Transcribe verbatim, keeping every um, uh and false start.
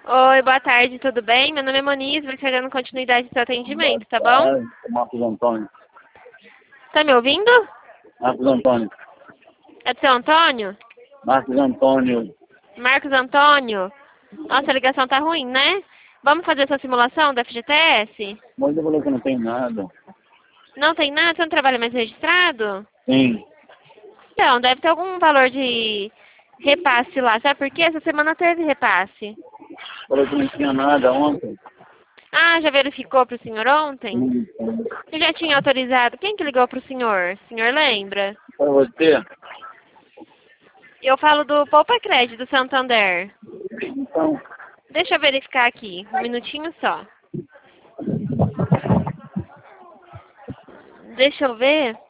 Oi, boa tarde, tudo bem? Meu nome é Moniz, vou estar dando continuidade ao seu atendimento, tá bom? É, Marcos Antônio. Tá me ouvindo? Marcos Antônio. É do seu Antônio? Marcos Antônio. Marcos Antônio? Nossa, a ligação tá ruim, né? Vamos fazer essa simulação da F G T S? Mas eu falei que não tem nada. Não tem nada? Você não trabalha mais registrado? Sim. Então, deve ter algum valor de repasse lá, sabe por quê? Essa semana teve repasse. Falei que não tinha nada ontem. Ah, já verificou pro senhor ontem? Sim, sim. Você já tinha autorizado? Quem que ligou pro senhor? O senhor lembra? Para você? Eu falo do Poupa Crédito do Santander. Então, Deixa eu verificar aqui, um minutinho só. Deixa eu ver.